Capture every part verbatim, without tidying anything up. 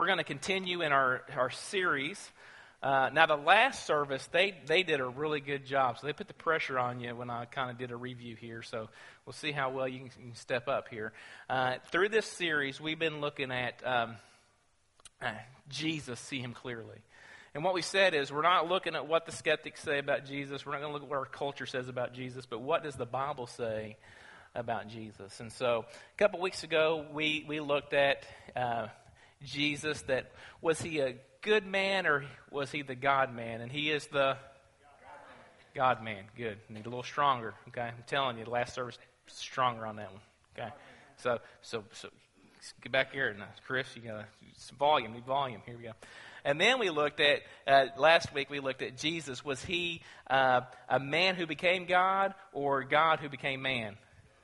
We're going to continue in our, our series. Uh, now, the last service, they, they did a really good job. So they put the pressure on you when I kind of did a review here. So we'll see how well you can, you can step up here. Uh, through this series, we've been looking at um, uh, Jesus, see him clearly. And what we said is we're not looking at what the skeptics say about Jesus. We're not going to look at what our culture says about Jesus. But what does the Bible say about Jesus? And so a couple weeks ago, we, we looked at uh, Jesus, that was he a good man or was he the God man? And he is the God man. Good. Need a little stronger. Okay, I'm telling you, the last service stronger on that one. Okay, so so so get back here now, Chris. You got some volume. Need volume. Here we go. And then we looked at uh, last week. We looked at Jesus. Was he uh, a man who became God or God who became man?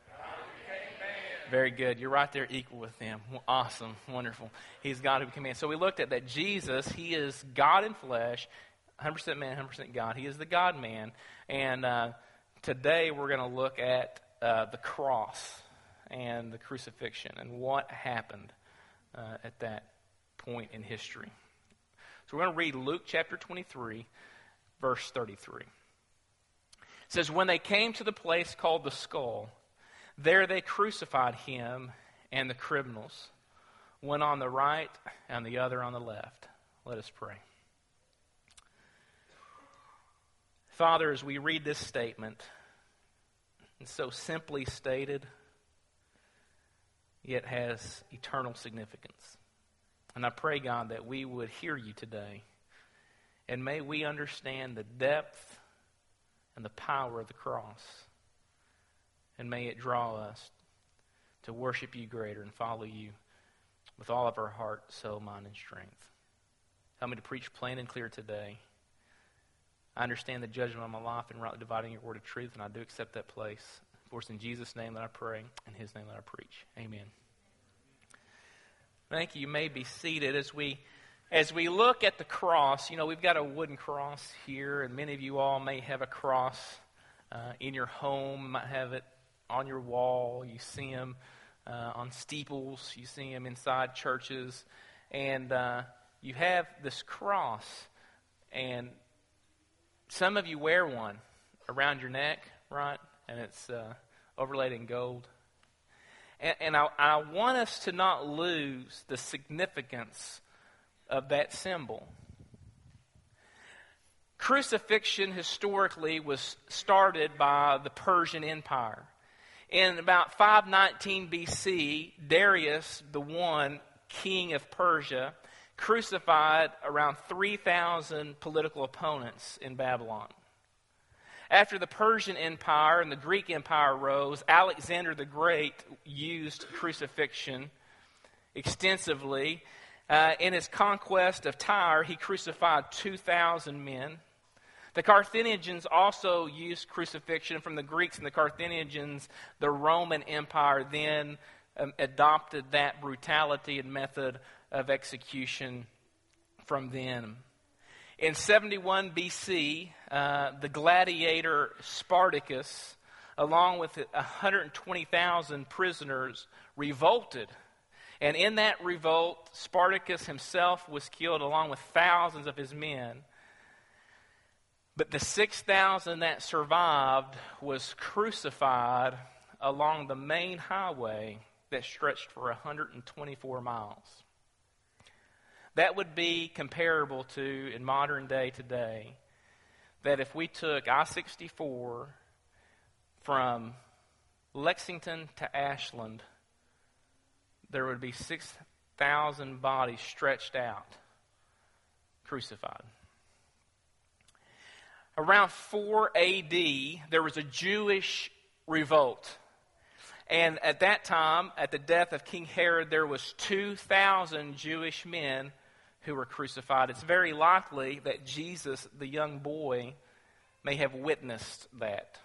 Very good. You're right there equal with them. Awesome. Wonderful. He's God who became man. So we looked at that Jesus, he is God in flesh, one hundred percent man, one hundred percent God. He is the God-man. And uh, today we're going to look at uh, the cross and the crucifixion and what happened uh, at that point in history. So we're going to read Luke chapter twenty-three, verse thirty-three. It says, "When they came to the place called the Skull, there they crucified him and the criminals, one on the right and the other on the left." Let us pray. Father, as we read this statement, it's so simply stated, yet has eternal significance. And I pray, God, that we would hear you today, and may we understand the depth and the power of the cross. And may it draw us to worship you greater and follow you with all of our heart, soul, mind, and strength. Help me to preach plain and clear today. I understand the judgment of my life and rightly dividing your word of truth, and I do accept that place. For it's in Jesus' name that I pray, in his name that I preach. Amen. Thank you. You may be seated as we as we look at the cross. You know, we've got a wooden cross here, and many of you all may have a cross uh, in your home. You might have it on your wall. You see them uh, on steeples. You see them inside churches. And uh, you have this cross. And some of you wear one around your neck, right? And it's uh, overlaid in gold. And, and I, I want us to not lose the significance of that symbol. Crucifixion historically was started by the Persian Empire. In about five nineteen B C, Darius, the one, king of Persia, crucified around three thousand political opponents in Babylon. After the Persian Empire and the Greek Empire rose, Alexander the Great used crucifixion extensively. Uh, in his conquest of Tyre, he crucified two thousand men. The Carthaginians also used crucifixion. From the Greeks and the Carthaginians, the Roman Empire then um, adopted that brutality and method of execution from them. In seventy-one B C, uh, the gladiator Spartacus, along with one hundred twenty thousand prisoners, revolted. And in that revolt, Spartacus himself was killed along with thousands of his men. But the six thousand that survived was crucified along the main highway that stretched for one hundred twenty-four miles. That would be comparable to, in modern day today, that if we took I sixty-four from Lexington to Ashland, there would be six thousand bodies stretched out, crucified. Around four A D, there was a Jewish revolt. And at that time, at the death of King Herod, there was two thousand Jewish men who were crucified. It's very likely that Jesus, the young boy, may have witnessed that.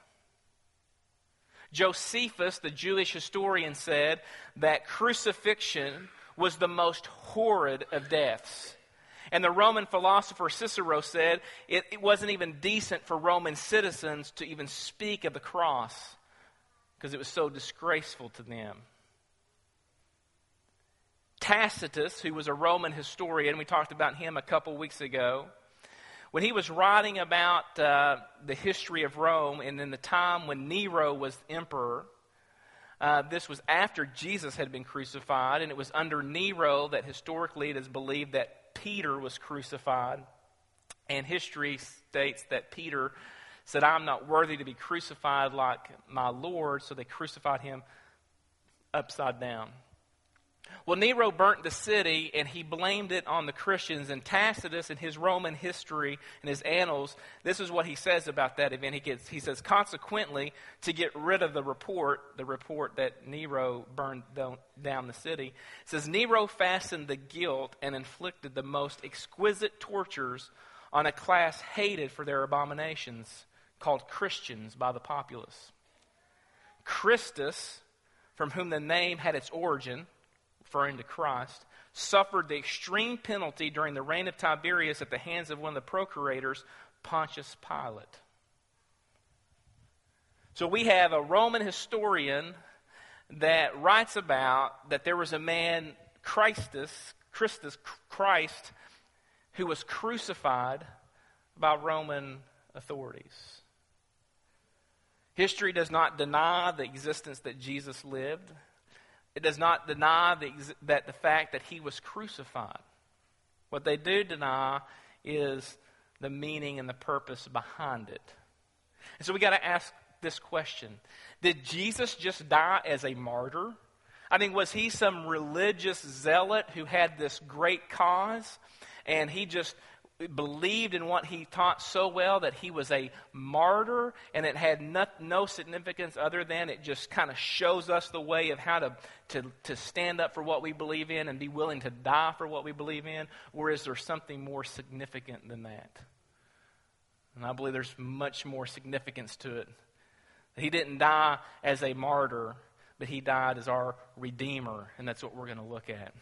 Josephus, the Jewish historian, said that crucifixion was the most horrid of deaths. And the Roman philosopher Cicero said it, it wasn't even decent for Roman citizens to even speak of the cross because it was so disgraceful to them. Tacitus, who was a Roman historian, we talked about him a couple weeks ago, when he was writing about uh, the history of Rome and in the time when Nero was emperor, uh, this was after Jesus had been crucified, and it was under Nero that historically it is believed that Peter was crucified. And history states that Peter said, "I'm not worthy to be crucified like my Lord," so they crucified him upside down. Well, Nero burnt the city, and he blamed it on the Christians. And Tacitus, in his Roman history and his annals, this is what he says about that event. He, gets, he says, consequently, to get rid of the report, the report that Nero burned down the city, it says, Nero fastened the guilt and inflicted the most exquisite tortures on a class hated for their abominations, called Christians by the populace. Christus, from whom the name had its origin, referring to Christ, suffered the extreme penalty during the reign of Tiberius at the hands of one of the procurators, Pontius Pilate. So we have a Roman historian that writes about that there was a man, Christus, Christus, Christ, who was crucified by Roman authorities. History does not deny the existence that Jesus lived. It does not deny the, that the fact that he was crucified. What they do deny is the meaning and the purpose behind it. And so we got to ask this question. Did Jesus just die as a martyr? I mean, was he some religious zealot who had this great cause and he just believed in what he taught so well that he was a martyr, and it had no, no significance other than it just kind of shows us the way of how to, to, to stand up for what we believe in and be willing to die for what we believe in? Or is there something more significant than that? And I believe there's much more significance to it. He didn't die as a martyr, but he died as our Redeemer, and that's what we're going to look at.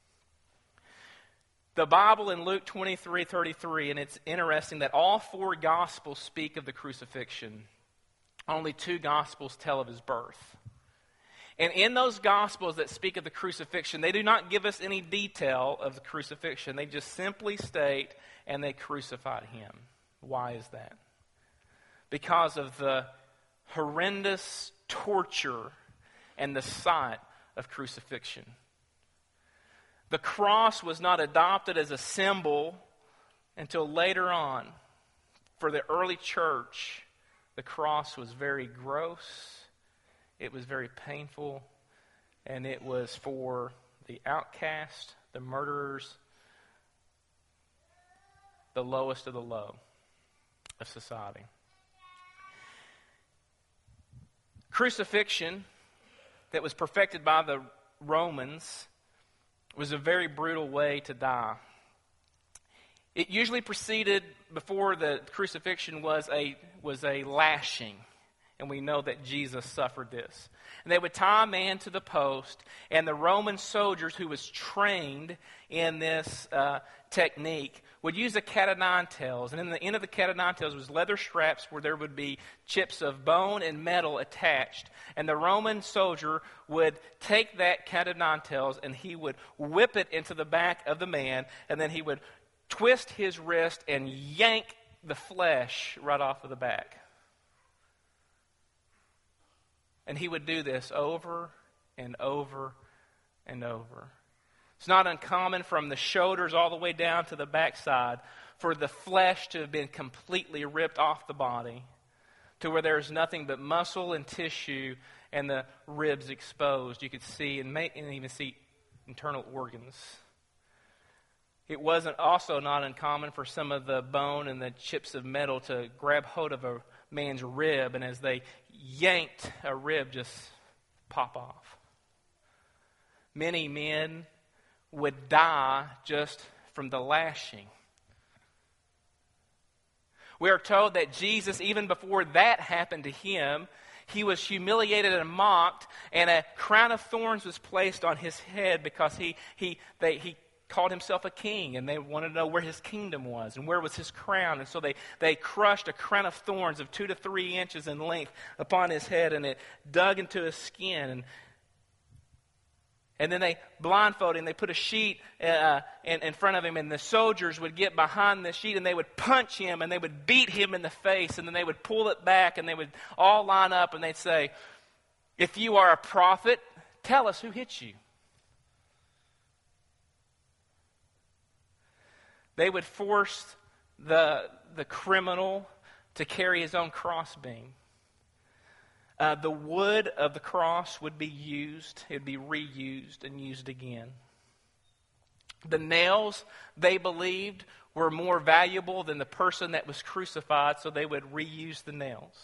The Bible in Luke twenty-three thirty-three, and it's interesting that all four Gospels speak of the crucifixion. Only two Gospels tell of his birth. And in those Gospels that speak of the crucifixion, they do not give us any detail of the crucifixion. They just simply state, and they crucified him. Why is that? Because of the horrendous torture and the sight of crucifixion. The cross was not adopted as a symbol until later on. For the early church, the cross was very gross, it was very painful, and it was for the outcast, the murderers, the lowest of the low of society. Crucifixion that was perfected by the Romans was a very brutal way to die. It usually preceded, before the crucifixion, was a was a lashing. And we know that Jesus suffered this. And they would tie a man to the post, and the Roman soldiers who was trained in this uh, technique would use a cat o' nine tails. And in the end of the cat o' nine tails was leather straps where there would be chips of bone and metal attached. And the Roman soldier would take that cat o' nine tails and he would whip it into the back of the man, and then he would twist his wrist and yank the flesh right off of the back. And he would do this over and over and over. It's not uncommon from the shoulders all the way down to the backside for the flesh to have been completely ripped off the body to where there's nothing but muscle and tissue and the ribs exposed. You could see and, may, and even see internal organs. It wasn't also not uncommon for some of the bone and the chips of metal to grab hold of a man's rib, and as they yanked a rib, just pop off. Many men would die just from the lashing. We are told that Jesus, even before that happened to him, he was humiliated and mocked, and a crown of thorns was placed on his head because he he they he called himself a king, and they wanted to know where his kingdom was and where was his crown. And so they, they crushed a crown of thorns of two to three inches in length upon his head, and it dug into his skin. And And then they blindfolded him. They put a sheet uh, in, in front of him, and the soldiers would get behind the sheet, and they would punch him, and they would beat him in the face, and then they would pull it back, and they would all line up, and they'd say, "If you are a prophet, tell us who hit you." They would force the, the criminal to carry his own crossbeam. Uh, the wood of the cross would be used. It would be reused and used again. The nails, they believed, were more valuable than the person that was crucified, so they would reuse the nails.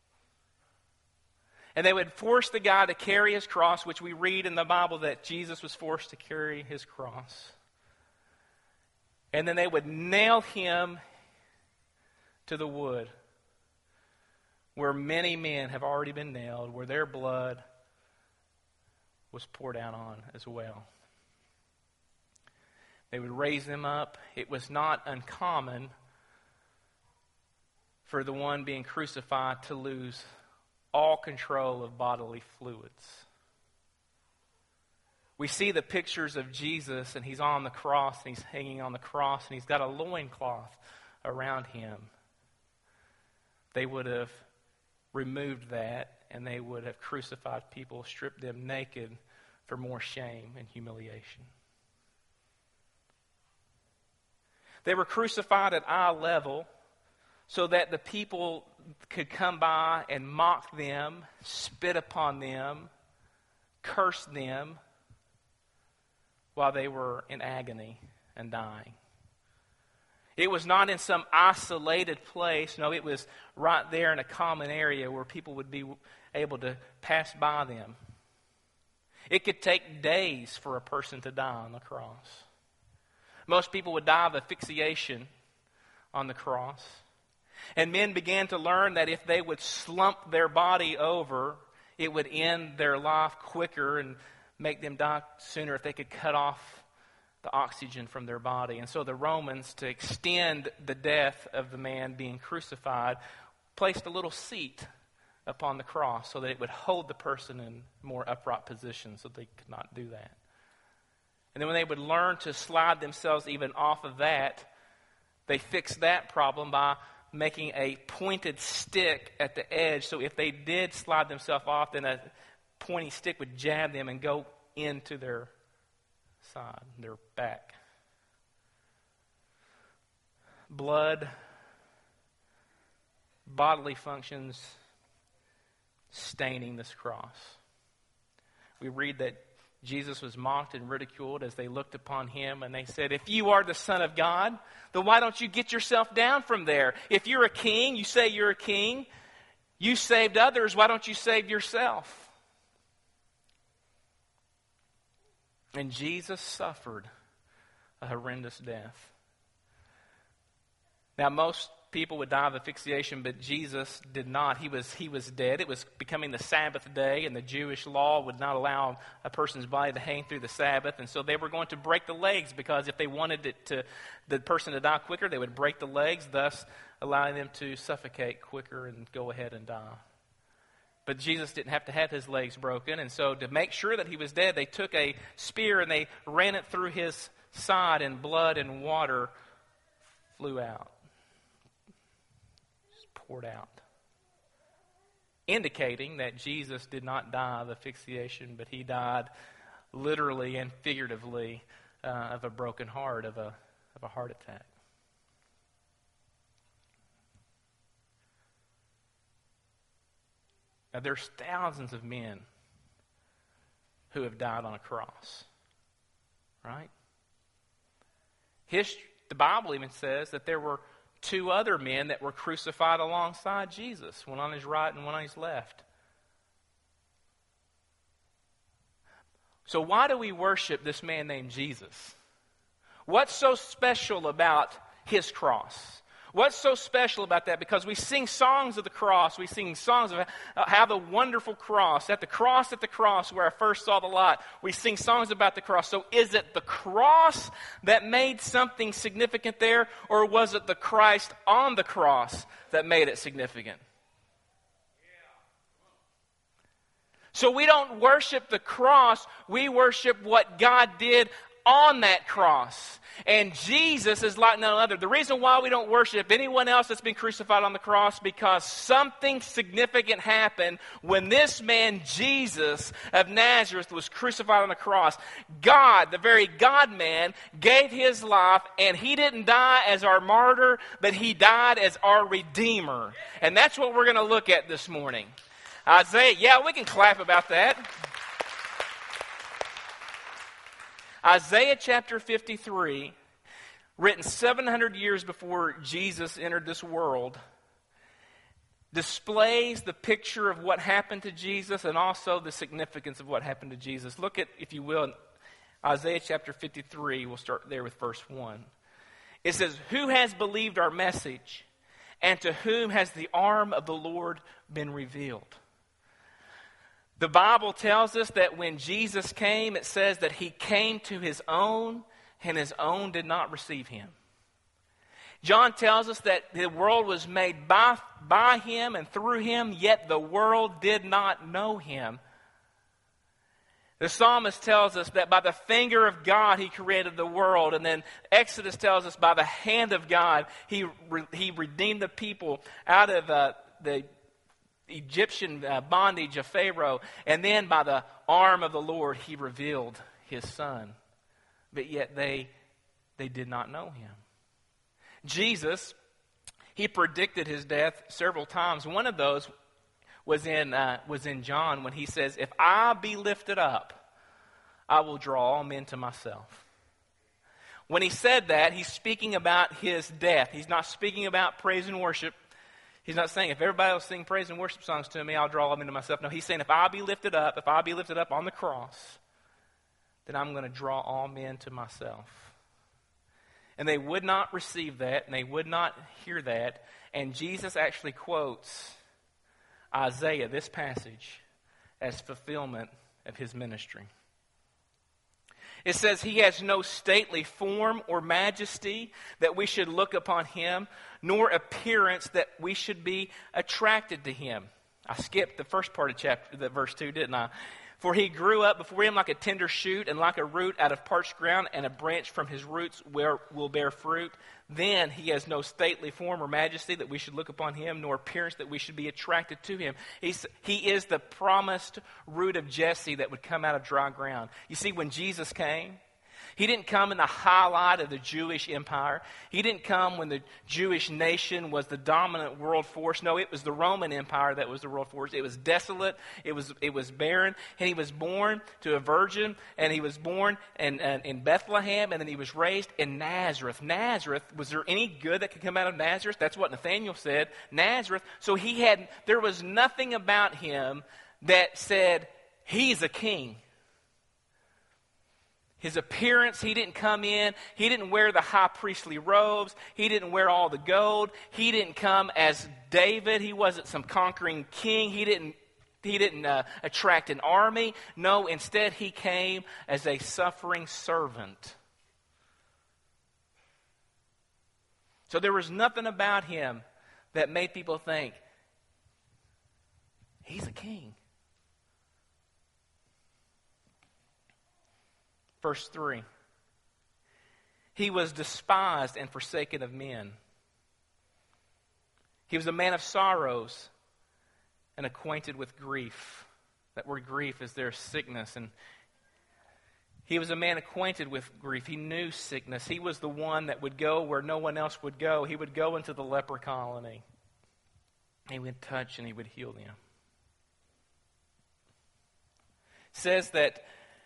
And they would force the guy to carry his cross, which we read in the Bible that Jesus was forced to carry his cross. And then they would nail him to the wood, where many men have already been nailed, where their blood was poured out on as well. They would raise them up. It was not uncommon for the one being crucified to lose all control of bodily fluids. We see the pictures of Jesus, and he's on the cross, and he's hanging on the cross, and he's got a loincloth around him. They would have removed that, and they would have crucified people, stripped them naked for more shame and humiliation. They were crucified at eye level so that the people could come by and mock them, spit upon them, curse them while they were in agony and dying. It was not in some isolated place. No, it was right there in a common area where people would be able to pass by them. It could take days for a person to die on the cross. Most people would die of asphyxiation on the cross. And men began to learn that if they would slump their body over, it would end their life quicker and make them die sooner if they could cut off the oxygen from their body. And so the Romans, to extend the death of the man being crucified, placed a little seat upon the cross so that it would hold the person in more upright position so they could not do that. And then when they would learn to slide themselves even off of that, they fixed that problem by making a pointed stick at the edge. So if they did slide themselves off, then a pointy stick would jab them and go into their side, their back. Blood, bodily functions staining this cross. We read that Jesus was mocked and ridiculed as they looked upon him, and they said, "If you are the Son of God, then why don't you get yourself down from there? If you're a king, you say you're a king, you saved others, why don't you save yourself?" And Jesus suffered a horrendous death. Now, most people would die of asphyxiation, but Jesus did not. He was, he was dead. It was becoming the Sabbath day, and the Jewish law would not allow a person's body to hang through the Sabbath. And so they were going to break the legs, because if they wanted it to, the person to die quicker, they would break the legs, thus allowing them to suffocate quicker and go ahead and die. But Jesus didn't have to have his legs broken, and so to make sure that he was dead, they took a spear and they ran it through his side, and blood and water flew out. Just poured out. Indicating that Jesus did not die of asphyxiation, but he died literally and figuratively uh, of a broken heart, of a, of a heart attack. Now, there's thousands of men who have died on a cross, right? History, the Bible even says that there were two other men that were crucified alongside Jesus, one on his right and one on his left. So why do we worship this man named Jesus? What's so special about his cross? What's so special about that? Because we sing songs of the cross. We sing songs of how the wonderful cross, at the cross, at the cross, where I first saw the light. We sing songs about the cross. So is it the cross that made something significant there, or was it the Christ on the cross that made it significant? So we don't worship the cross, we worship what God did on that cross. And Jesus is like none other. The reason why we don't worship anyone else that's been crucified on the cross, because something significant happened when this man Jesus of Nazareth was crucified on the cross. God, the very God-man, gave his life, and he didn't die as our martyr, but he died as our Redeemer. And that's what we're going to look at this morning. Isaiah, yeah, we can clap about that. Isaiah chapter fifty-three, written seven hundred years before Jesus entered this world, displays the picture of what happened to Jesus and also the significance of what happened to Jesus. Look at, if you will, Isaiah chapter fifty-three. We'll start there with verse one. It says, "Who has believed our message, and to whom has the arm of the Lord been revealed?" The Bible tells us that when Jesus came, it says that he came to his own, and his own did not receive him. John tells us that the world was made by, by him and through him, yet the world did not know him. The psalmist tells us that by the finger of God he created the world. And then Exodus tells us by the hand of God he, re, he redeemed the people out of uh, the Egyptian uh, bondage of Pharaoh, and then by the arm of the Lord he revealed his son. But yet they they did not know him. Jesus, he predicted his death several times. One of those was in uh, was in John when he says, "If I be lifted up, I will draw all men to myself." When he said that, he's speaking about his death. He's not speaking about praise and worship. He's not saying, if everybody will sing praise and worship songs to me, I'll draw them into myself. No, he's saying, if I be lifted up, if I be lifted up on the cross, then I'm going to draw all men to myself. And they would not receive that, and they would not hear that. And Jesus actually quotes Isaiah, this passage, as fulfillment of his ministry. It says, "He has no stately form or majesty that we should look upon him, nor appearance that we should be attracted to him." I skipped the first part of chapter, the verse two, didn't I? "For he grew up before him like a tender shoot, and like a root out of parched ground, and a branch from his roots where will bear fruit. Then he has no stately form or majesty that we should look upon him, nor appearance that we should be attracted to him." He's, he is the promised root of Jesse that would come out of dry ground. You see, when Jesus came, he didn't come in the highlight of the Jewish empire. He didn't come when the Jewish nation was the dominant world force. No, it was the Roman Empire that was the world force. It was desolate. It was it was barren. And he was born to a virgin, and he was born in, in, in Bethlehem, and then he was raised in Nazareth. Nazareth, was there any good that could come out of Nazareth? That's what Nathanael said. Nazareth. So he had, there was nothing about him that said, he's a king. His appearance, he didn't come in, he didn't wear the high priestly robes, he didn't wear all the gold, he didn't come as David, he wasn't some conquering king, he didn't, he didn't uh, attract an army. No, instead he came as a suffering servant. So there was nothing about him that made people think, he's a king. Verse three, "He was despised and forsaken of men. He was a man of sorrows and acquainted with grief." That word grief is their sickness. And he was a man acquainted with grief. He knew sickness. He was the one that would go where no one else would go. He would go into the leper colony. He would touch and he would heal them. It says that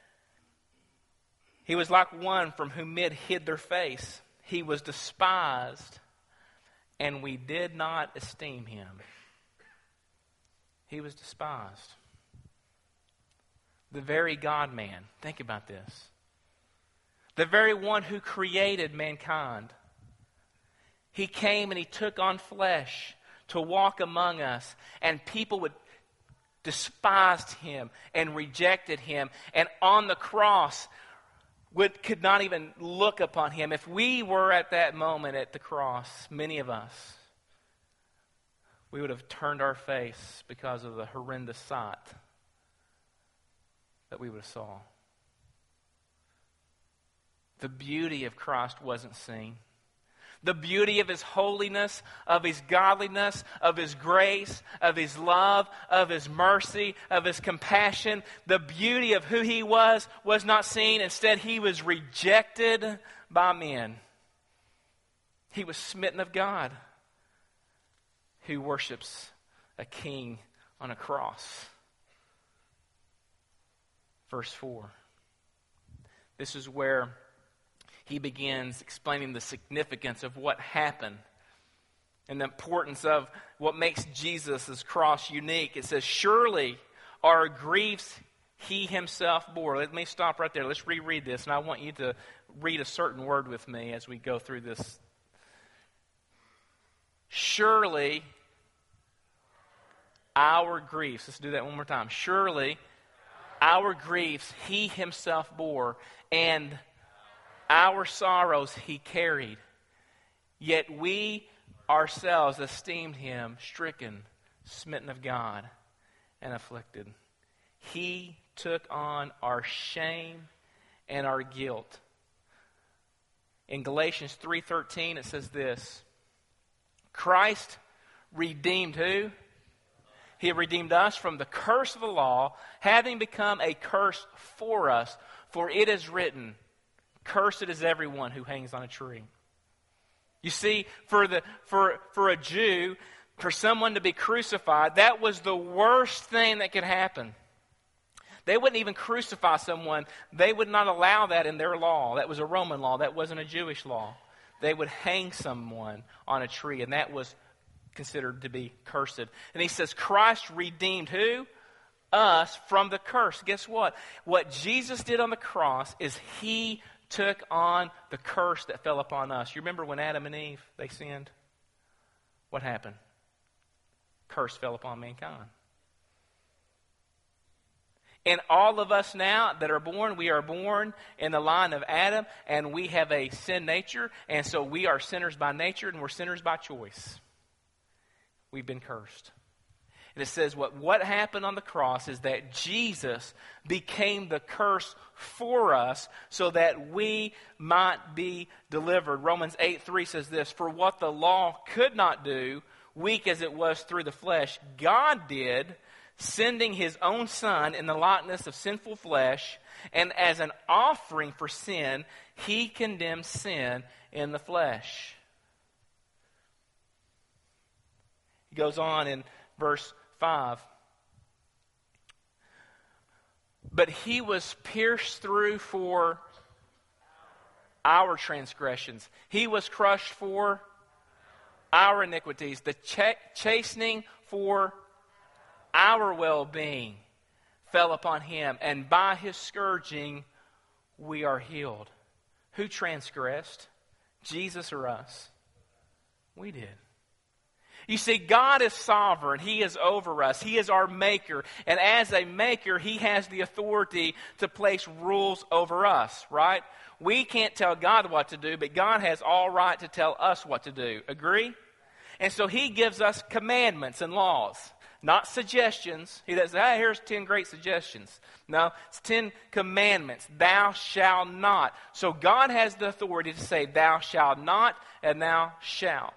he was like one from whom men hid their face. He was despised, and we did not esteem him. He was despised. The very God-man. Think about this. The very one who created mankind. He came and he took on flesh to walk among us, and people would despised him and rejected him, and on the cross would could not even look upon him. If we were at that moment at the cross, many of us, we would have turned our face because of the horrendous sight that we would have saw. The beauty of Christ wasn't seen. The beauty of His holiness, of His godliness, of His grace, of His love, of His mercy, of His compassion. The beauty of who He was was not seen. Instead, He was rejected by men. He was smitten of God, who worships a king on a cross. Verse four. This is where he begins explaining the significance of what happened and the importance of what makes Jesus' cross unique. It says, surely our griefs He Himself bore. Let me stop right there. Let's reread this, and I want you to read a certain word with me as we go through this. Surely our griefs. Let's do that one more time. Surely our griefs He Himself bore, and our sorrows He carried. Yet we ourselves esteemed Him stricken, smitten of God, and afflicted. He took on our shame and our guilt. In Galatians three thirteen it says this, Christ redeemed who? He redeemed us from the curse of the law, having become a curse for us. For it is written, cursed is everyone who hangs on a tree. You see, for the for for a Jew, for someone to be crucified, that was the worst thing that could happen. They wouldn't even crucify someone. They would not allow that in their law. That was a Roman law. That wasn't a Jewish law. They would hang someone on a tree, and that was considered to be cursed. And he says, Christ redeemed who? Us from the curse. Guess what? What Jesus did on the cross is He took on the curse that fell upon us. You remember when Adam and Eve, they sinned? What happened? Curse fell upon mankind. And all of us now that are born, we are born in the line of Adam, and we have a sin nature, and so we are sinners by nature, and we're sinners by choice. We've been cursed. And it says what, what happened on the cross is that Jesus became the curse for us so that we might be delivered. Romans eight three says this, for what the law could not do, weak as it was through the flesh, God did, sending His own Son in the likeness of sinful flesh, and as an offering for sin, He condemned sin in the flesh. He goes on in verse five. But He was pierced through for our transgressions. He was crushed for our iniquities. The ch- chastening for our well-being fell upon Him. And by His scourging, we are healed. Who transgressed? Jesus or us? We did. You see, God is sovereign. He is over us. He is our maker. And as a maker, He has the authority to place rules over us, right? We can't tell God what to do, but God has all right to tell us what to do. Agree? And so He gives us commandments and laws, not suggestions. He doesn't say, hey, here's ten great suggestions. No, it's ten commandments. Thou shalt not. So God has the authority to say, thou shalt not, and thou shalt.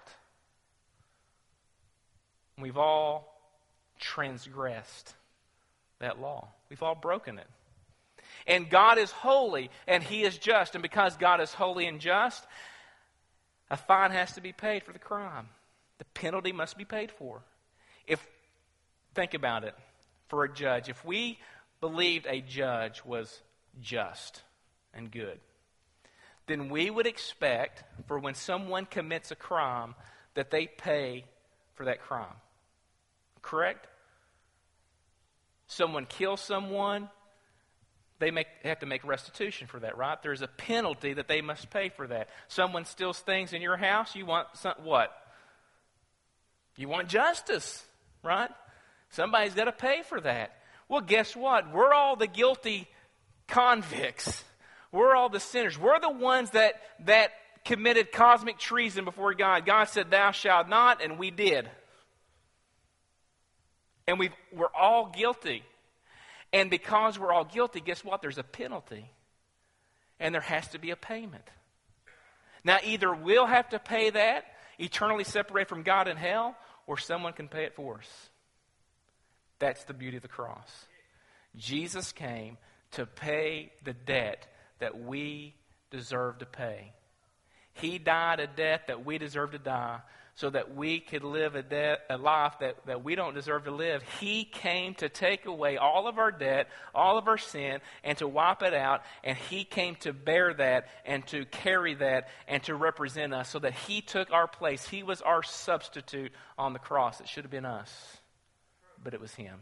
We've all transgressed that law. We've all broken it. And God is holy, and He is just. And because God is holy and just, a fine has to be paid for the crime. The penalty must be paid for. If, think about it, for a judge. If we believed a judge was just and good, then we would expect for when someone commits a crime that they pay for that crime. Correct? Someone kills someone, they make, have to make restitution for that, right? There's a penalty that they must pay for that. Someone steals things in your house, you want some, what? You want justice, right? Somebody's got to pay for that. Well, guess what? We're all the guilty convicts. We're all the sinners. We're the ones that, that committed cosmic treason before God. God said, thou shalt not, and we did. And we've, we're all guilty. And because we're all guilty, guess what? There's a penalty. And there has to be a payment. Now, either we'll have to pay that, eternally separated from God in hell, or someone can pay it for us. That's the beauty of the cross. Jesus came to pay the debt that we deserve to pay. He died a death that we deserve to die so that we could live a, de- a life that, that we don't deserve to live. He came to take away all of our debt, all of our sin, and to wipe it out. And He came to bear that and to carry that and to represent us so that He took our place. He was our substitute on the cross. It should have been us, but it was Him.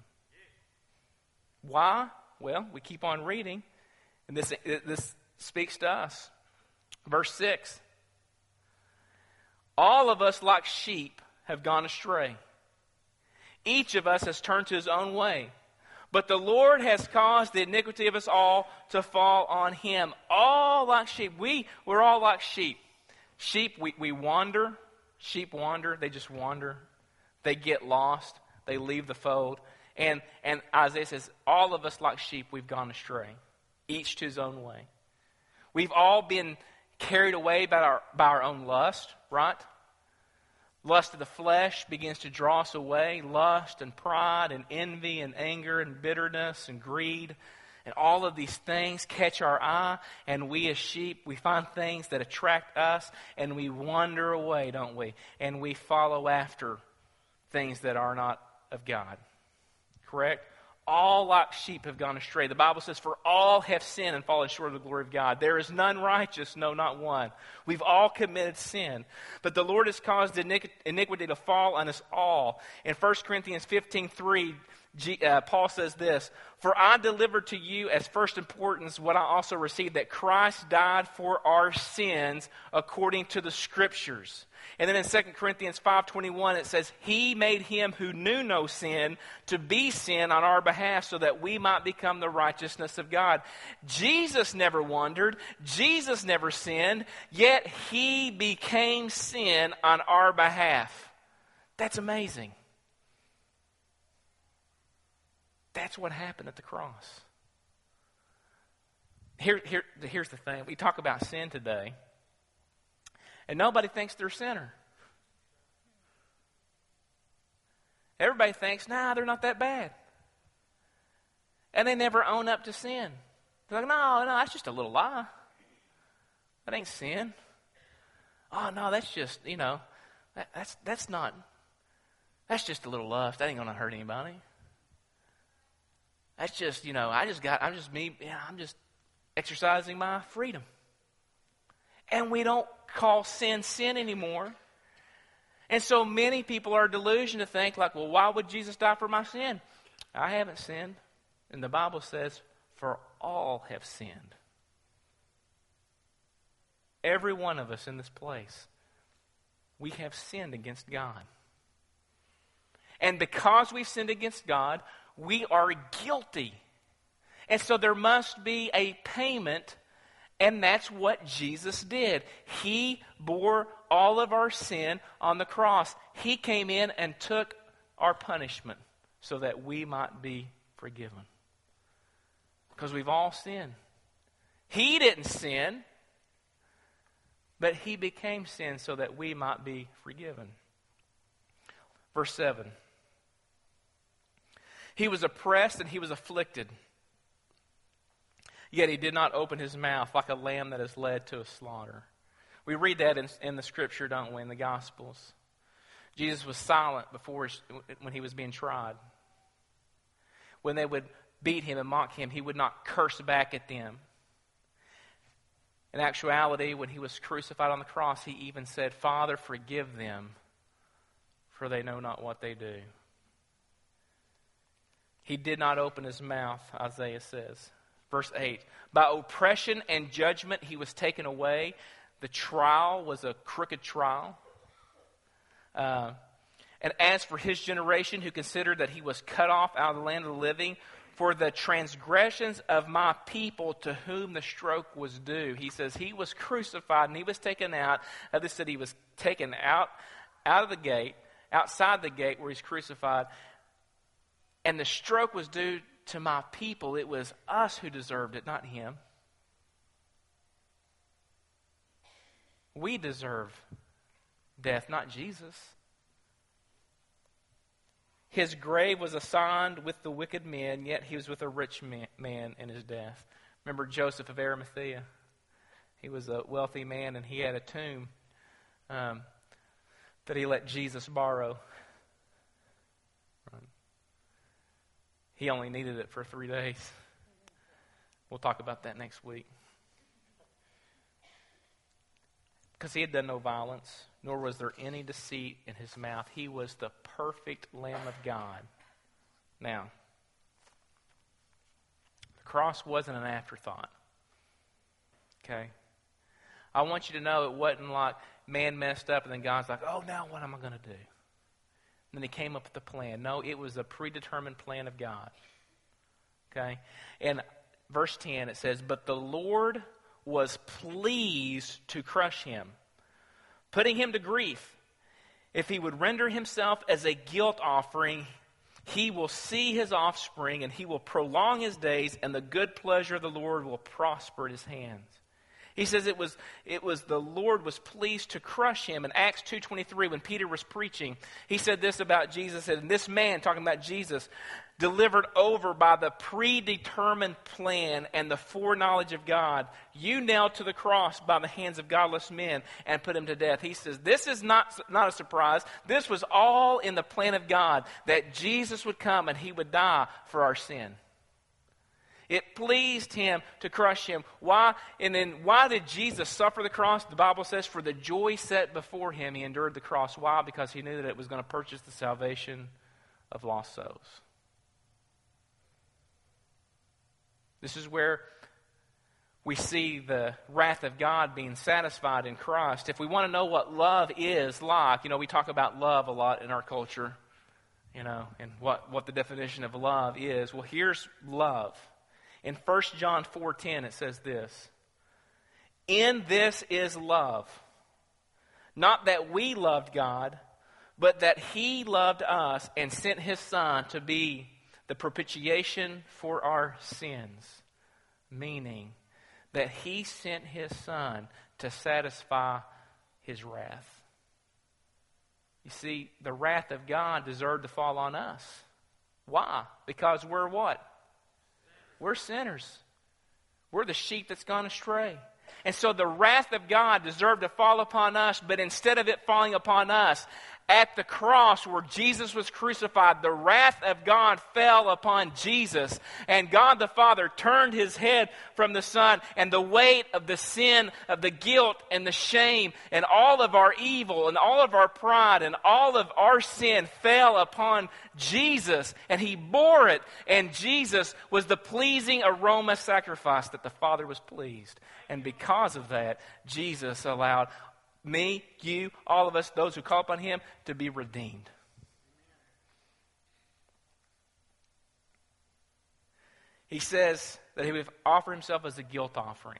Why? Well, we keep on reading, and this, this speaks to us. Verse six. All of us, like sheep, have gone astray. Each of us has turned to his own way. But the Lord has caused the iniquity of us all to fall on Him. All like sheep. We, we're all like sheep. Sheep, we, we wander. Sheep wander. They just wander. They get lost. They leave the fold. And, and Isaiah says, all of us like sheep, we've gone astray. Each to his own way. We've all been carried away by our, by our own lust, right? Lust of the flesh begins to draw us away. Lust and pride and envy and anger and bitterness and greed. And all of these things catch our eye. And we as sheep, we find things that attract us. And we wander away, don't we? And we follow after things that are not of God. Correct? All like sheep have gone astray. The Bible says, for all have sinned and fallen short of the glory of God. There is none righteous, no, not one. We've all committed sin. But the Lord has caused iniquity to fall on us all. In First Corinthians fifteen three, G, uh, Paul says this, for I delivered to you as first importance what I also received, that Christ died for our sins according to the Scriptures. And then in Second Corinthians five twenty-one it says, He made Him who knew no sin to be sin on our behalf so that we might become the righteousness of God. Jesus never wandered. Jesus never sinned. Yet He became sin on our behalf. That's amazing. That's what happened at the cross. Here, here, here's the thing. We talk about sin today. And nobody thinks they're a sinner. Everybody thinks, nah, they're not that bad. And they never own up to sin. They're like, no, no, that's just a little lie. That ain't sin. Oh, no, that's just, you know, that, that's that's not, that's just a little lust. That ain't going to hurt anybody. That's just, you know, I just got, I'm just me, yeah, I'm just exercising my freedom. And we don't call sin sin anymore. And so many people are delusioned to think like, well, why would Jesus die for my sin? I haven't sinned. And the Bible says, for all have sinned. Every one of us in this place, we have sinned against God. And because we've sinned against God, we are guilty. And so there must be a payment. And that's what Jesus did. He bore all of our sin on the cross. He came in and took our punishment so that we might be forgiven. Because we've all sinned. He didn't sin, but He became sin so that we might be forgiven. Verse seven. He was oppressed and He was afflicted. Yet He did not open His mouth, like a lamb that is led to a slaughter. We read that in, in the Scripture, don't we, in the Gospels. Jesus was silent before his, when He was being tried. When they would beat Him and mock Him, He would not curse back at them. In actuality, when He was crucified on the cross, He even said, Father, forgive them, for they know not what they do. He did not open His mouth, Isaiah says. Verse eight, by oppression and judgment He was taken away. The trial was a crooked trial. Uh, and as for His generation, who considered that He was cut off out of the land of the living, for the transgressions of my people to whom the stroke was due. He says He was crucified and He was taken out. Others said He was taken out, out of the gate, outside the gate where He's crucified. And the stroke was due to my people. It was us who deserved it, not him. We deserve death, not Jesus. His grave was assigned with the wicked men, yet he was with a rich man in his death. Remember Joseph of Arimathea? He was a wealthy man, and he had a tomb um, that he let Jesus borrow. He only needed it for three days. We'll talk about that next week. Because he had done no violence, nor was there any deceit in his mouth. He was the perfect Lamb of God. Now, the cross wasn't an afterthought. Okay? I want you to know it wasn't like man messed up and then God's like, oh, now what am I going to do? And then he came up with a plan. No, it was a predetermined plan of God. Okay? And verse ten, it says, but the Lord was pleased to crush him, putting him to grief. If he would render himself as a guilt offering, he will see his offspring, and he will prolong his days, and the good pleasure of the Lord will prosper at his hands. He says it was it was the Lord was pleased to crush him. In Acts two twenty-three, when Peter was preaching, he said this about Jesus, and this man, talking about Jesus, delivered over by the predetermined plan and the foreknowledge of God, you nailed to the cross by the hands of godless men and put him to death. He says this is not, not a surprise. This was all in the plan of God, that Jesus would come and he would die for our sin. It pleased him to crush him. Why? And then why did Jesus suffer the cross? The Bible says, for the joy set before him, he endured the cross. Why? Because he knew that it was going to purchase the salvation of lost souls. This is where we see the wrath of God being satisfied in Christ. If we want to know what love is like, you know, we talk about love a lot in our culture, you know, and what, what the definition of love is. Well, here's love. In First John four ten, it says this, in this is love, not that we loved God, but that he loved us and sent his Son to be the propitiation for our sins, meaning that he sent his Son to satisfy his wrath. You see, the wrath of God deserved to fall on us. Why? Because we're what? We're sinners. We're the sheep that's gone astray. And so the wrath of God deserved to fall upon us, but instead of it falling upon us, at the cross where Jesus was crucified, the wrath of God fell upon Jesus. And God the Father turned his head from the Son, and the weight of the sin, of the guilt and the shame and all of our evil and all of our pride and all of our sin fell upon Jesus. And he bore it. And Jesus was the pleasing aroma sacrifice that the Father was pleased. And because of that, Jesus allowed me, you, all of us, those who call upon him, to be redeemed. He says that he would offer himself as a guilt offering.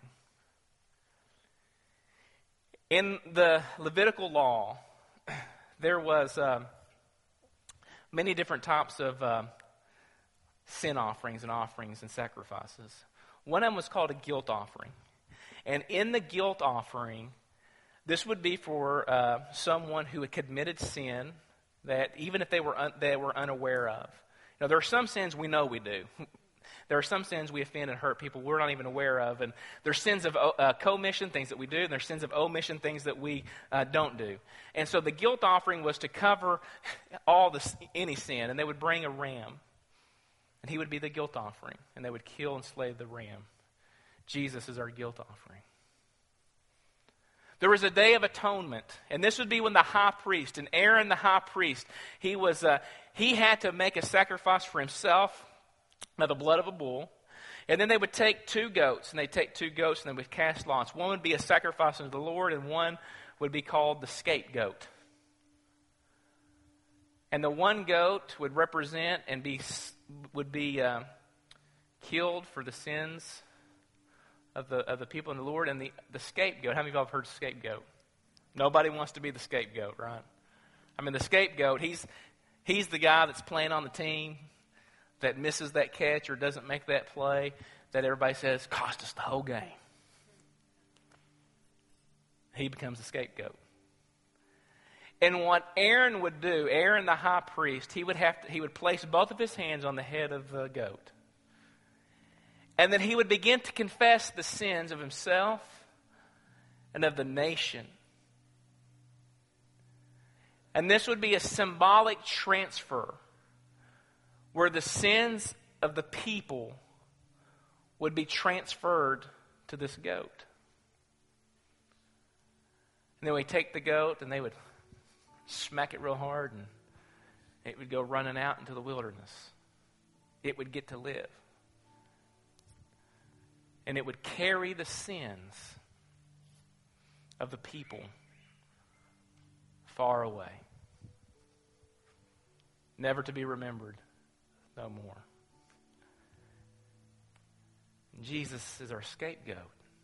In the Levitical law, there was uh, many different types of uh, sin offerings and offerings and sacrifices. One of them was called a guilt offering. And in the guilt offering, this would be for uh, someone who had committed sin that even if they were un- they were unaware of. Now, there are some sins we know we do. There are some sins we offend and hurt people we're not even aware of. And there's sins of uh, commission, things that we do, and there's sins of omission, things that we uh, don't do. And so the guilt offering was to cover all the any sin. And they would bring a ram. And he would be the guilt offering. And they would kill and slay the ram. Jesus is our guilt offering. There was a day of atonement, and this would be when the high priest, and Aaron the high priest, he was uh, he had to make a sacrifice for himself by the blood of a bull, and then they would take two goats, and they'd take two goats, and they would cast lots. One would be a sacrifice unto the Lord, and one would be called the scapegoat. And the one goat would represent and be would be uh, killed for the sins Of the of the people in the Lord, and the, the scapegoat. How many of y'all have heard of scapegoat? Nobody wants to be the scapegoat, right? I mean, the scapegoat, he's he's the guy that's playing on the team. that misses that catch or doesn't make that play, that everybody says, cost us the whole game. He becomes the scapegoat. And what Aaron would do, Aaron the high priest, he would have to, he would place both of his hands on the head of the goat. And then he would begin to confess the sins of himself and of the nation. And this would be a symbolic transfer where the sins of the people would be transferred to this goat. And then we take the goat and they would smack it real hard and it would go running out into the wilderness. It would get to live. And it would carry the sins of the people far away. Never to be remembered no more. Jesus is our scapegoat.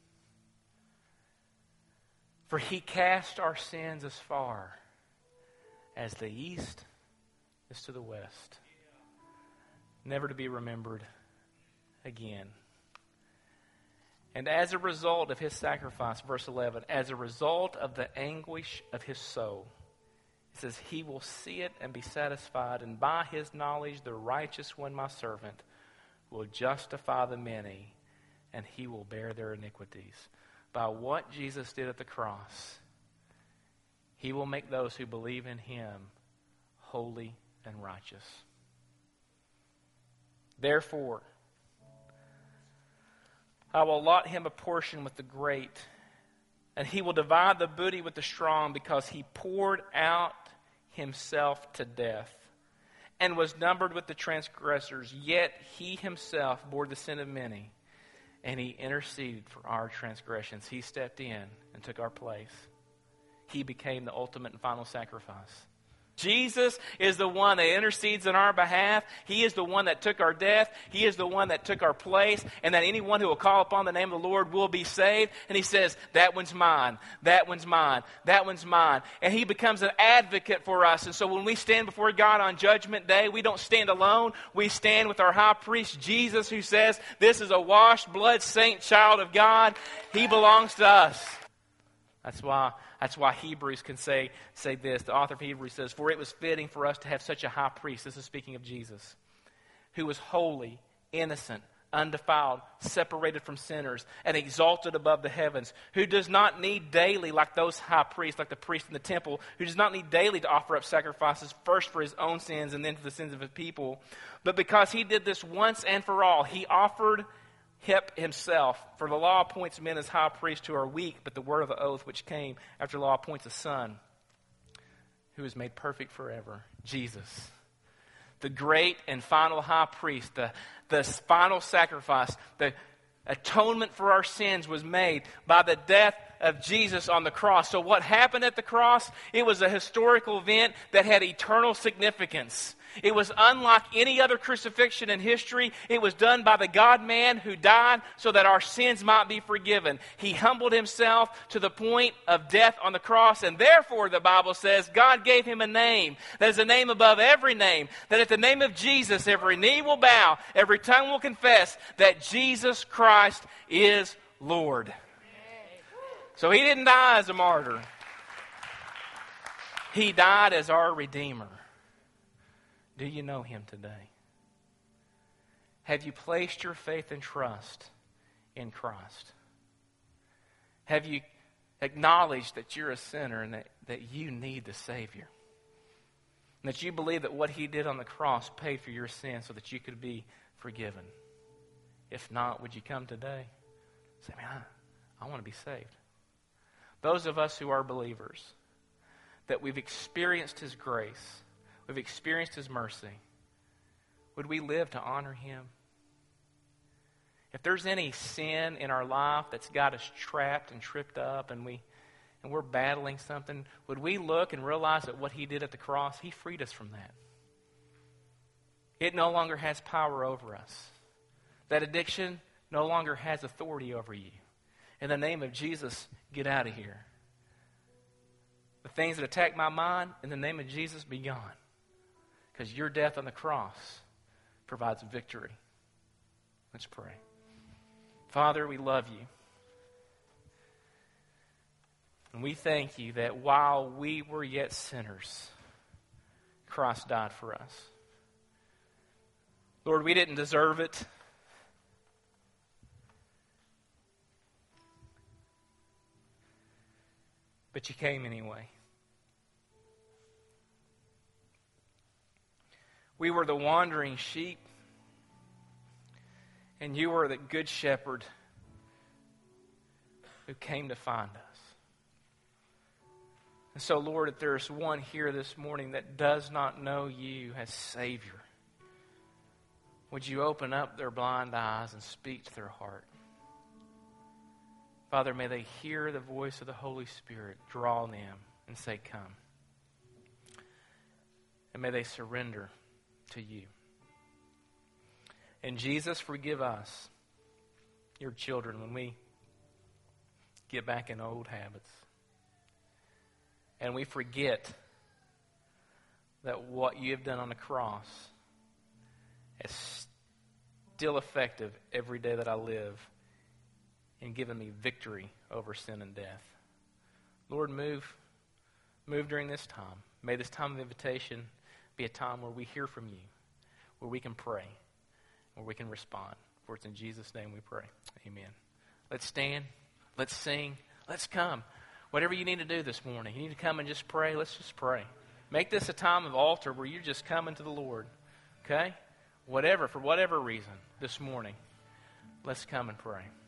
For he cast our sins as far as the east is to the west, never to be remembered again. And as a result of his sacrifice, verse eleven, as a result of the anguish of his soul, it says, he will see it and be satisfied, and by his knowledge the righteous one, my servant, will justify the many, and he will bear their iniquities. By what Jesus did at the cross, he will make those who believe in him holy and righteous. Therefore, I will allot him a portion with the great, and he will divide the booty with the strong, because he poured out himself to death and was numbered with the transgressors, yet he himself bore the sin of many, and he interceded for our transgressions. He stepped in and took our place. He became the ultimate and final sacrifice. Jesus is the one that intercedes on our behalf. He is the one that took our death. He is the one that took our place. And that anyone who will call upon the name of the Lord will be saved. And he says, that one's mine. That one's mine. That one's mine. And he becomes an advocate for us. And so when we stand before God on Judgment Day, we don't stand alone. We stand with our high priest, Jesus, who says, this is a washed blood saint child of God. He belongs to us. That's why, that's why Hebrews can say, say this. The author of Hebrews says, for it was fitting for us to have such a high priest, this is speaking of Jesus, who was holy, innocent, undefiled, separated from sinners, and exalted above the heavens, who does not need daily, like those high priests, like the priest in the temple, who does not need daily to offer up sacrifices, first for his own sins and then for the sins of his people. But because he did this once and for all, he offered himself. For the law appoints men as high priests who are weak, but the word of the oath which came after the law appoints a son who is made perfect forever, Jesus. The great and final high priest, the, the final sacrifice, the atonement for our sins was made by the death of Jesus on the cross. So what happened at the cross? It was a historical event that had eternal significance. It was unlike any other crucifixion in history. It was done by the God-man who died so that our sins might be forgiven. He humbled himself to the point of death on the cross, and therefore, the Bible says, God gave him a name that is a name above every name, that at the name of Jesus, every knee will bow, every tongue will confess that Jesus Christ is Lord. So he didn't die as a martyr. He died as our Redeemer. Do you know him today? Have you placed your faith and trust in Christ? Have you acknowledged that you're a sinner and that, that you need the Savior? And that you believe that what he did on the cross paid for your sins so that you could be forgiven? If not, would you come today? Say, man, I, I want to be saved. Those of us who are believers, that we've experienced his grace, we've experienced his mercy, would we live to honor him? If there's any sin in our life that's got us trapped and tripped up and, we, and we're battling something, would we look and realize that what he did at the cross, he freed us from that? It no longer has power over us. That addiction no longer has authority over you. In the name of Jesus, get out of here. The things that attack my mind, in the name of Jesus, be gone. Because your death on the cross provides victory. Let's pray. Father, we love you. And we thank you that while we were yet sinners, Christ died for us. Lord, we didn't deserve it. But you came anyway. We were the wandering sheep, and you were the good shepherd who came to find us. And so, Lord, if there's one here this morning that does not know you as Savior, would you open up their blind eyes and speak to their heart? Father, may they hear the voice of the Holy Spirit draw them and say, come. And may they surrender to you. And Jesus, forgive us, your children, when we get back in old habits. And we forget that what you have done on the cross is still effective every day that I live in giving me victory over sin and death. Lord, move, move during this time. May this time of invitation be a time where we hear from you, where we can pray, where we can respond. For it's in Jesus' name we pray. Amen. Let's stand. Let's sing. Let's come. Whatever you need to do this morning, you need to come and just pray. Let's just pray. Make this a time of altar where you're just coming to the Lord. Okay? Whatever, for whatever reason this morning, let's come and pray.